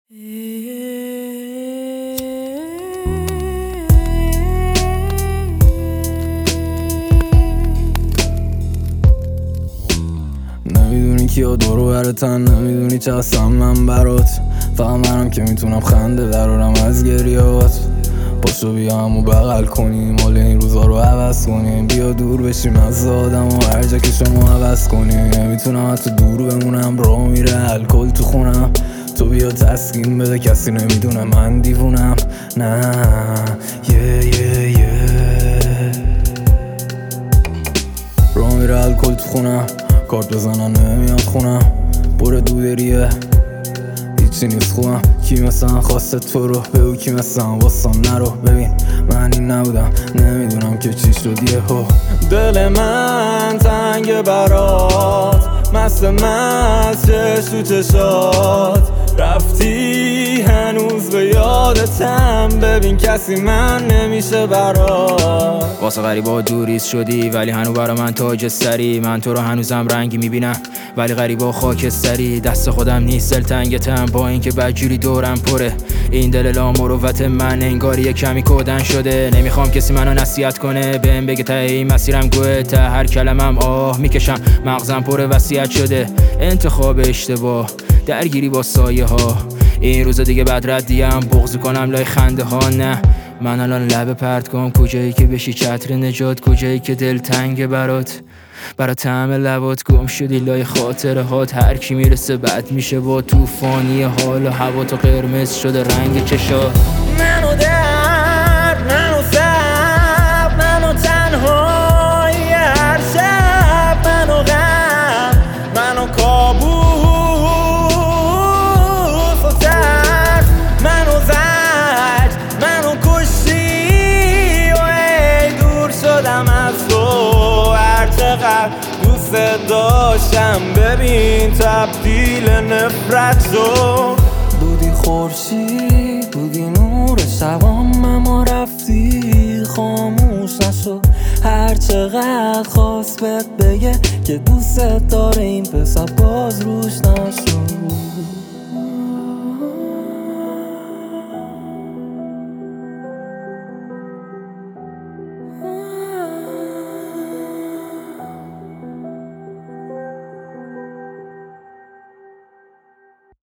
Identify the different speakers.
Speaker 1: نمیدونی کیا دورو برتن، نمیدونی چه هستم من برات. فقط منم که میتونم خنده درارم از گریات. پاشو بیا همو بغل کنیم، حال این روزا رو عوض کنیم. بیا دور بشیم از آدم و هر جا که شما عوض کنیم. نمیتونم حتی دور بمونم، راه میره الکل تو خونم. تو بیا تسکین بده، کسی نمیدونه من دیوونم. نه راه میره الکل تو خونم، کارت بزنن نمیاد خونم. بره دودریه هیچی نیست خوبم. کی مثلا خواسته تو رو بگو، کی مثلا واسم نرو. ببین من این نبودم، نمیدونم که چی شد یهو. دل من تنگ برات، مست چش تو چشات. رفتی هنوز به یادتم، ببین کسی من نمیشه برات.
Speaker 2: واسه غریبا دوریز شدی ولی هنو برا من تاج سری. من تو رو هنوزم رنگی میبینم ولی غریبا خاکستری. دست خودم نیست دلتنگتم با اینکه بدجوری دورم پره. این دل لامروت من انگار یه کمی کودن شده. نمیخوام کسی منو نصیحت کنه، بهم بگه ته این مسیرم گوه. ته هر کلمم آه میکشم، مغزم پر وصیت شده. انتخاب اشتباه، درگیری با سایه ها. این روزا دیگه بد ردیم، بغض کنم لای خنده ها. نه من الان لبه پرت کنم، کجایی که بشی چتر نجات. کجایی که دل تنگ برات، برا طعم لبات گم شدی لای خاطره هات. هر کی میرسه بد میشه با توفانی حال و هوا. تو قرمز شده رنگ چشات.
Speaker 3: منو درد، منو سب، منو تنهایی هر شب. منو غم، منو کابوس و ترس. منو زج، منو کشی و ای دور شدم از تو. هر چقدر دوست داشتم ببین تبدیل نفرت شد.
Speaker 1: بودی خورشید، بودی نور شبام، اما رفتی خاموش نشد. هر چقدر خواست بهت بگه که دوست داره این پسر باز روش نشد.